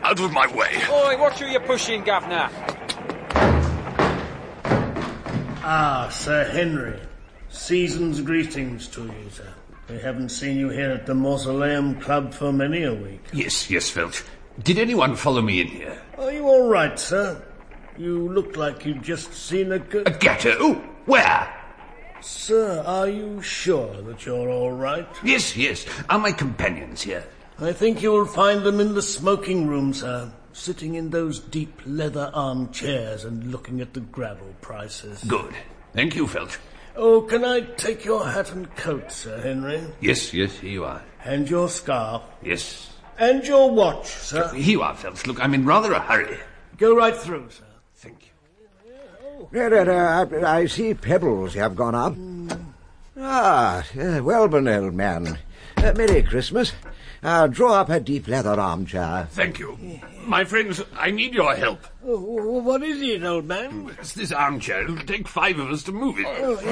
Out of my way. Oi, watch who you're pushing, Governor. Ah, Sir Henry. Season's greetings to you, sir. We haven't seen you here at the Mausoleum Club for many a week. Yes, Felch. Did anyone follow me in here? Are you all right, sir? You look like you'd just seen A gatter? Oh, where? Sir, are you sure that you're all right? Yes. Are my companions here? I think you'll find them in the smoking room, sir, sitting in those deep leather armchairs and looking at the gravel prices. Good. Thank you, Felch. Oh, can I take your hat and coat, Sir Henry? Yes, here you are. And your scarf? Yes. And your watch, sir? Here you are, Felch. Look, I'm in rather a hurry. Go right through, sir. Thank you. I see pebbles have gone up. Welburn, old man. Merry Christmas. Draw up a deep leather armchair. Thank you. My friends, I need your help. What is it, old man? It's this armchair. It'll take 5 of us to move it.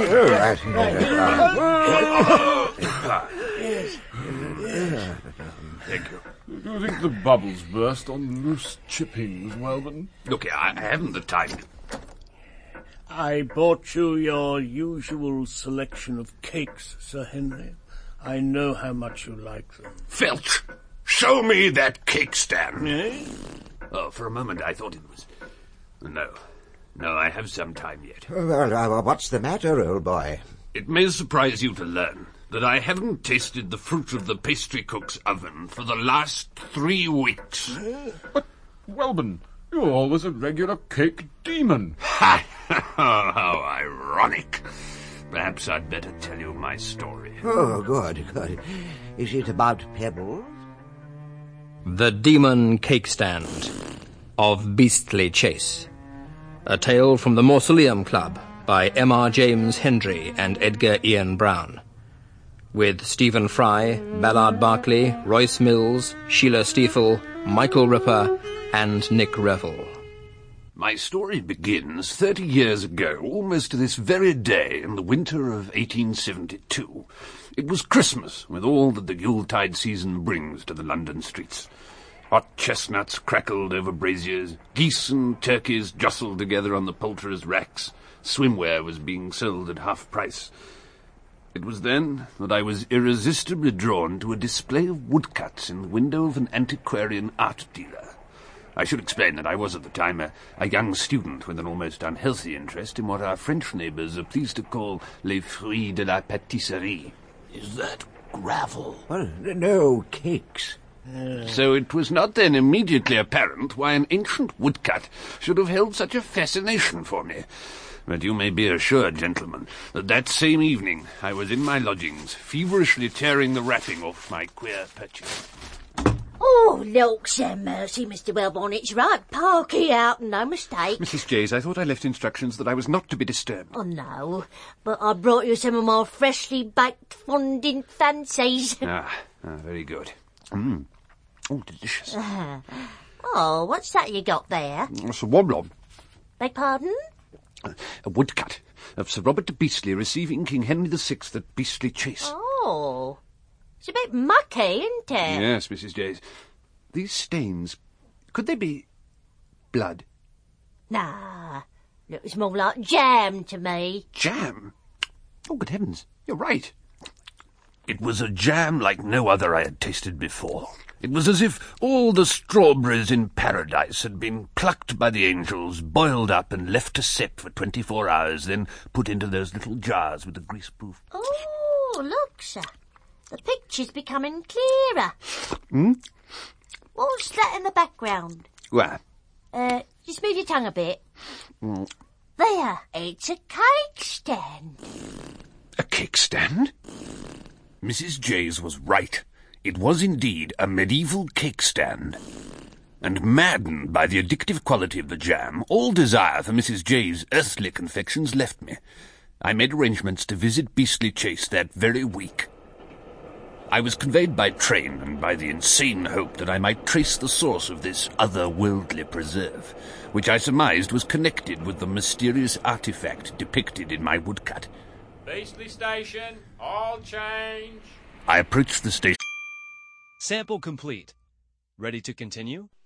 Thank you. Do you think the bubbles burst on loose chippings, Welburn? Look, I haven't the time. I bought you your usual selection of cakes, Sir Henry. I know how much you like them. Felch, show me that cake stand. Eh? Oh, for a moment I thought it was... No, I have some time yet. Well, what's the matter, old boy? It may surprise you to learn that I haven't tasted the fruit of the pastry cook's oven for the last 3 weeks. But, Welburn, you're always a regular cake demon. Ha! How ironic. Perhaps I'd better tell you my story. Oh, good. Is it about pebbles? The Demon Cake Stand of Beastly Chase. A tale from the Mausoleum Club by M.R. James Hendry and Edgar Ian Brown. With Stephen Fry, Ballard Barkley, Royce Mills, Sheila Stiefel, Michael Ripper, and Nick Revel. My story begins 30 years ago, almost to this very day, in the winter of 1872. It was Christmas, with all that the Yuletide season brings to the London streets. Hot chestnuts crackled over braziers, geese and turkeys jostled together on the poulterers' racks, swimwear was being sold at half price. It was then that I was irresistibly drawn to a display of woodcuts in the window of an antiquarian art dealer. I should explain that I was at the time a young student with an almost unhealthy interest in what our French neighbours are pleased to call les fruits de la pâtisserie. Is that gravel? Well, no, cakes. So it was not then immediately apparent why an ancient woodcut should have held such a fascination for me. But you may be assured, gentlemen, that same evening I was in my lodgings, feverishly tearing the wrapping off my queer purchase. Oh, looks a mercy, Mr. Welborn. It's right. Parky out, no mistake. Mrs. Jays, I thought I left instructions that I was not to be disturbed. Oh, no. But I brought you some of my freshly baked fondant fancies. Very good. Oh, delicious. Oh, what's that you got there? It's a woblon. Beg pardon? A woodcut of Sir Robert de Beastly receiving King Henry VI at Beastly Chase. Oh, it's a bit mucky, isn't it? Yes, Mrs. Jays. These stains, could they be blood? Nah, looks more like jam to me. Jam? Oh, good heavens, you're right. It was a jam like no other I had tasted before. It was as if all the strawberries in paradise had been plucked by the angels, boiled up and left to set for 24 hours, then put into those little jars with the greaseproof... Oh, look, sir. The picture's becoming clearer. What's that in the background? Where? Just move your tongue a bit. There, it's a cake stand. A cake stand? Mrs. Jays was right. It was indeed a medieval cake stand. And maddened by the addictive quality of the jam, all desire for Mrs. Jays' earthly confections left me. I made arrangements to visit Beastly Chase that very week. I was conveyed by train and by the insane hope that I might trace the source of this otherworldly preserve, which I surmised was connected with the mysterious artifact depicted in my woodcut. Beastly Station, all change. I approached the station. Sample complete. Ready to continue?